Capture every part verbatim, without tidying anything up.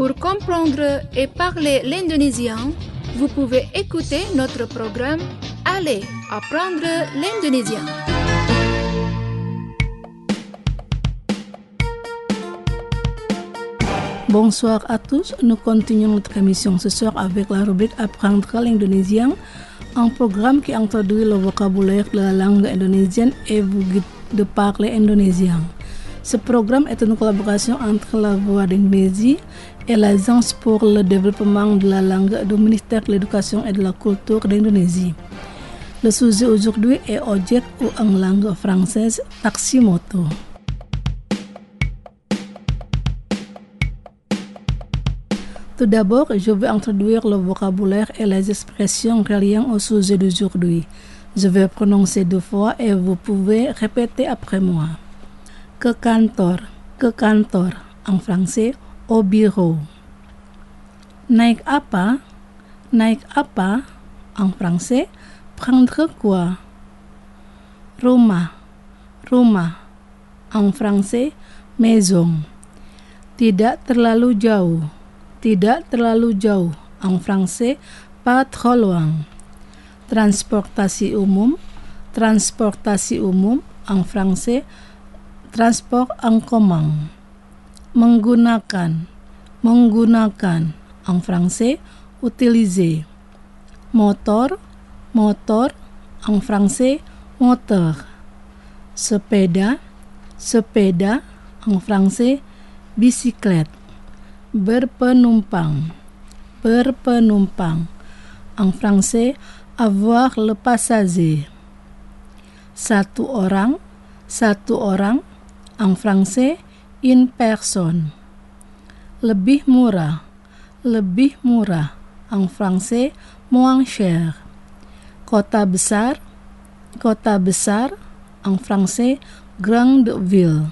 Pour comprendre et parler l'indonésien, vous pouvez écouter notre programme Allez apprendre l'indonésien. Bonsoir à tous, nous continuons notre émission ce soir avec la rubrique Apprendre l'indonésien, un programme qui introduit le vocabulaire de la langue indonésienne et vous guide de parler indonésien. Ce programme est une collaboration entre la Voix d'Indonésie et l'Agence pour le développement de la langue du ministère de l'Éducation et de la Culture d'Indonésie. Le sujet aujourd'hui est ojek ou en langue française taximoto. Tout d'abord, je vais introduire le vocabulaire et les expressions reliant au sujet d'aujourd'hui. Je vais prononcer deux fois et vous pouvez répéter après moi. Ke kantor, ke kantor, en français, au bureau. Naik apa, naik apa, en français, prendre quoi. Rumah, rumah, en français, maison. Tidak terlalu jauh. Tidak terlalu jauh, en français, pas trop loin. Transportasi umum, transportasi umum, en français, transport en commun. Menggunakan, menggunakan, en français, utiliser. Motor, motor, en français, moteur. Sepeda, sepeda, en français, bicyclette. Berpenumpang, berpenumpang, en français, avoir le passager. Satu orang, satu orang, en français, une personne. Lebih murah, lebih murah, en français, moins cher. Kota besar, kota besar, en français, grande ville.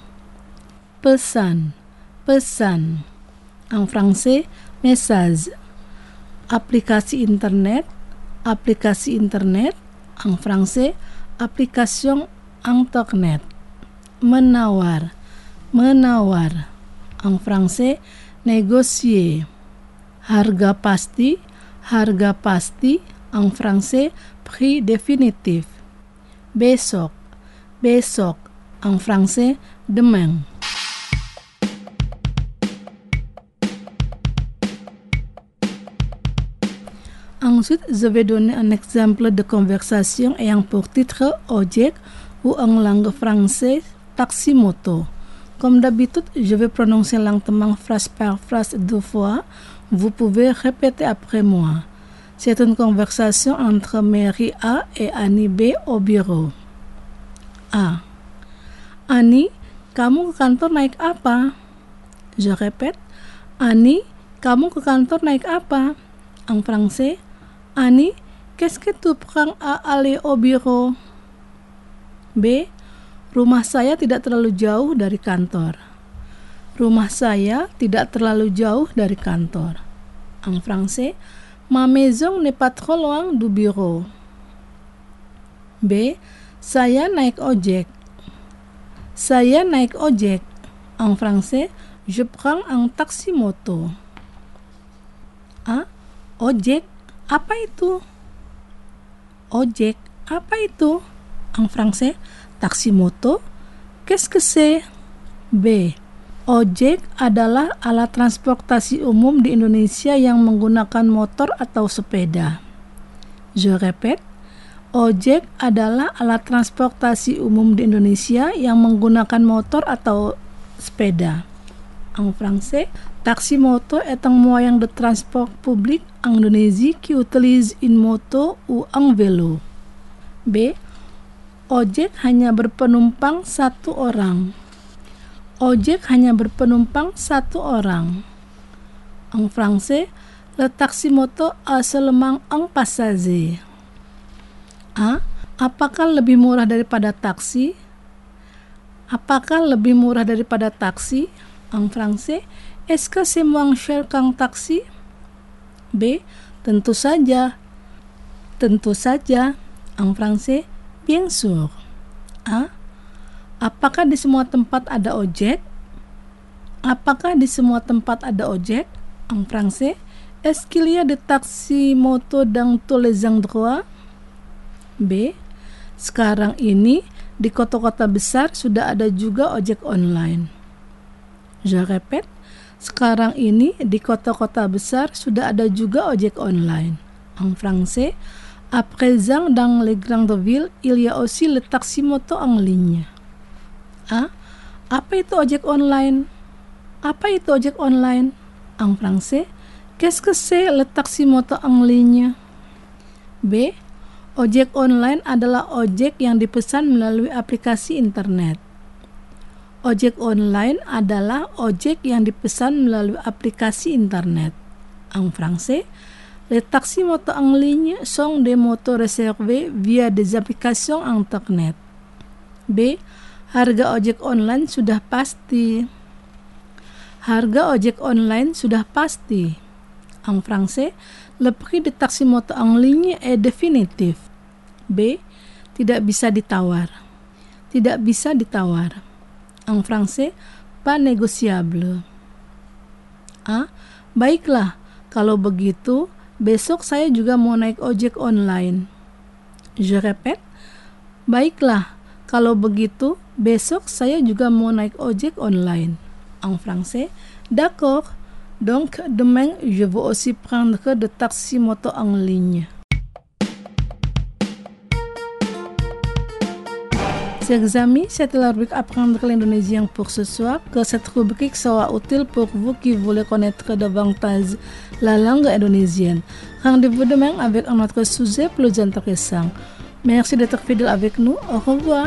Pesan, pesan, en français, message. Aplikasi internet, aplikasi internet, en français, application internet. Menawar, menawar, en français, négocier. Harga pasti, harga pasti, en français, prix définitif. Besok, besok, en français, demain. Ensuite, je vais donner un exemple de conversation ayant pour titre ojek ou en langue française taximoto. Comme d'habitude, je vais prononcer lentement phrase par phrase deux fois. Vous pouvez répéter après moi. C'est une conversation entre Mary A et Annie B au bureau. A. Annie, kamu ke kantor naik apa? Je répète. Annie, kamu ke kantor naik apa? En français, Annie, qu'est-ce que tu prends à aller au bureau? B. Rumah saya tidak terlalu jauh dari kantor. Rumah saya tidak terlalu jauh dari kantor. En français, ma maison n'est pas trop loin du bureau. B. Saya naik ojek. Saya naik ojek. En français, je prends un taximoto. A. Ojek, apa itu? Ojek, apa itu? En français, taximoto, qu'est-ce que c'est? B. Ojek adalah alat transportasi umum di Indonesia yang menggunakan motor atau sepeda. Je répète, ojek adalah alat transportasi umum di Indonesia yang menggunakan motor atau sepeda. En français, taximoto est un moyen de transport public en Indonésie qui utilise une moto ou un vélo. B. Ojek hanya berpenumpang satu orang. Ojek hanya berpenumpang satu orang. En français, le taximoto a seulement un passager. A. Apakah lebih murah daripada taksi? Apakah lebih murah daripada taksi? En français, est-ce que c'est moins cher qu'un taxi? B. Tentu saja. Tentu saja. En français, bien sûr. A. Apakah di semua tempat ada ojek? Apakah di semua tempat ada ojek? En français, est-ce qu'il y a des taxis-moto dans tous les endroits? B. Sekarang ini di kota-kota besar sudah ada juga ojek online. Je répète, sekarang ini di kota-kota besar sudah ada juga ojek online. En français, à présent dans les grandes villes, il y a aussi le taxi-moto en ligne. A. Apa itu ojek online? Apa itu ojek online? En français, qu'est-ce que c'est le taxi-moto en ligne? B. Ojek online adalah ojek yang dipesan melalui aplikasi internet. Ojek online adalah ojek yang dipesan melalui aplikasi internet. En français, les taxis-motos en ligne sont des motos réservées via des applications internet. B. Harga ojek online sudah pasti. Harga ojek online sudah pasti. En français, le prix de taxi-moto en ligne est définitif. B. Tidak bisa ditawar. Tidak bisa ditawar. En français, pas négociable. A. Baiklah, kalau begitu, besok saya juga mau naik ojek online. Je répète, baiklah, kalau begitu, besok saya juga mau naik ojek online. En français, d'accord, donc demain je vais aussi prendre de taxi-moto en ligne. Chers amis, c'était la rubrique Apprendre l'indonésien pour ce soir. Que cette rubrique soit utile pour vous qui voulez connaître davantage la langue indonésienne. Rendez-vous demain avec un autre sujet plus intéressant. Merci d'être fidèle avec nous. Au revoir.